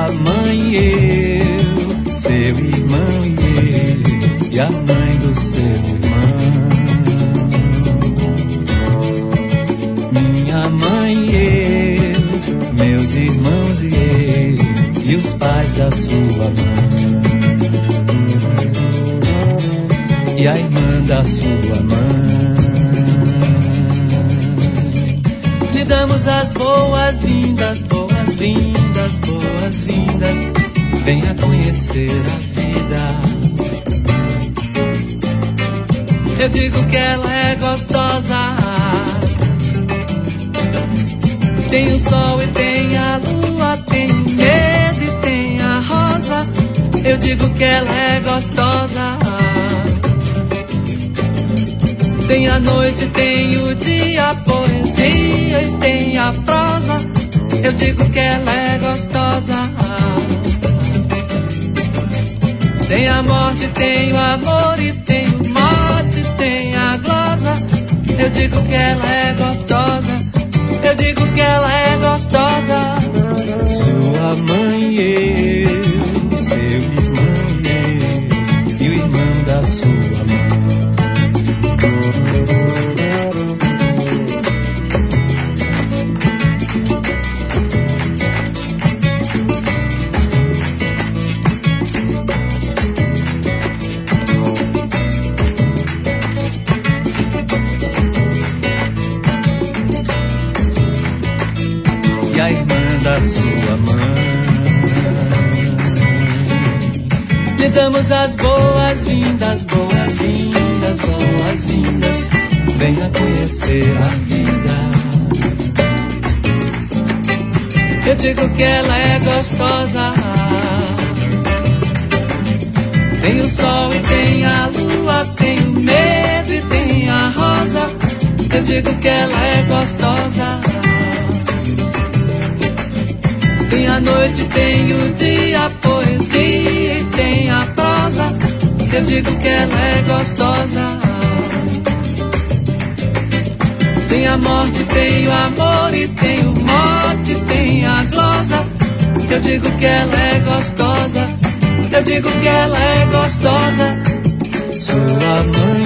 Sua mãe e eu, seu irmão e eu, e a mãe do seu irmão. Minha mãe e eu, meus irmãos e eu, e os pais da sua mãe, e a irmã da sua mãe. Lhe damos as boas-vindas, boas-vindas, boas-vindas. Venha conhecer a vida. Eu digo que ela é gostosa. Tem o sol e tem a lua, tem o medo e tem a rosa. Eu digo que ela é gostosa. Tem a noite, tem o dia, a poesia e tem a prosa. Eu digo que ela é gostosa. Tem a morte, tem o amor e tem o mote, tem a glosa. Eu digo que ela é gostosa. Eu digo que ela é gostosa. Sua mãe e eu, seu irmão e eu, e o irmão da sua mãe. E a irmã da sua mãe. Lhe damos as boas-vindas, boas-vindas, boas-vindas. Venha conhecer a vida. Eu digo que ela é gostosa. Tem o sol e tem a lua, tem o medo e tem a rosa. Eu digo que ela é gostosa. Tem a noite, tem o dia, a poesia e tem a prosa. Eu digo que ela é gostosa. Tem a morte, tem o amor e tem o mote, tem a glosa. Eu digo que ela é gostosa. Eu digo que ela é gostosa. Sua mãe